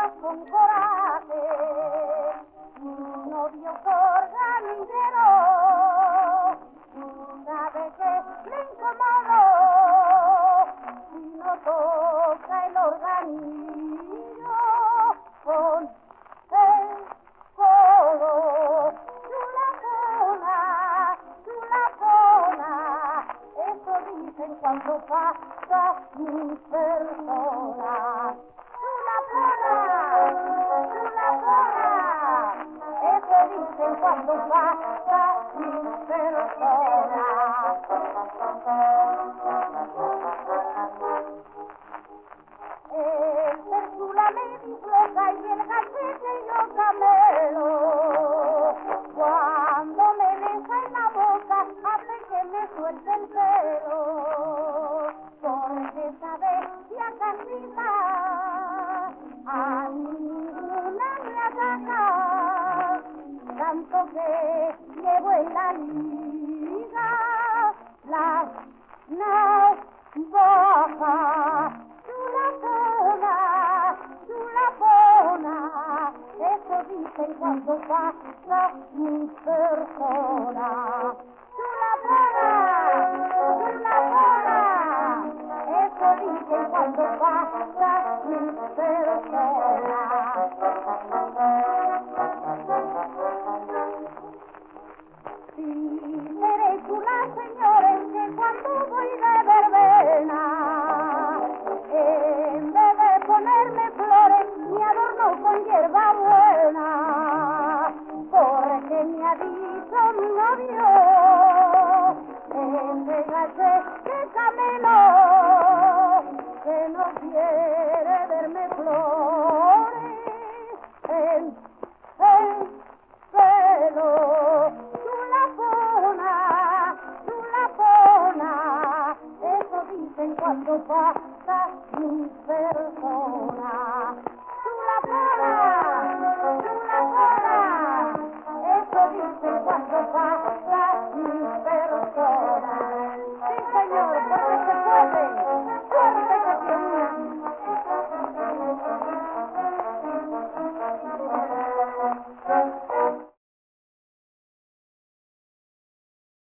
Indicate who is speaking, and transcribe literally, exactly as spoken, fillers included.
Speaker 1: hablas con coraje, tu novio organillero, sabe que me incomodo si no toca el organillo con el codo. Chulapona, chulapona, eso dicen cuando pasa mi persona. Chulapona, chulapona, eso dicen cuando pasa mi persona. El ser chula me disloca y el gallete yo camelo. Cuando me besa en la boca hace que me suelte el pelo. Porque sabe que a casita a ninguna me ataca, tanto que llevo en la liga las navajas. Chulapona, chulapona, eso dicen cuando pasa mi persona. Chulapona, chulapona, eso dicen cuando pasa mi persona. Sí, seré chula, señores, que cuando voy de verbena, en vez de ponerme flores, me adorno con hierba buena, porque me ha dicho mi novio, ese galle que camelo, que no quiere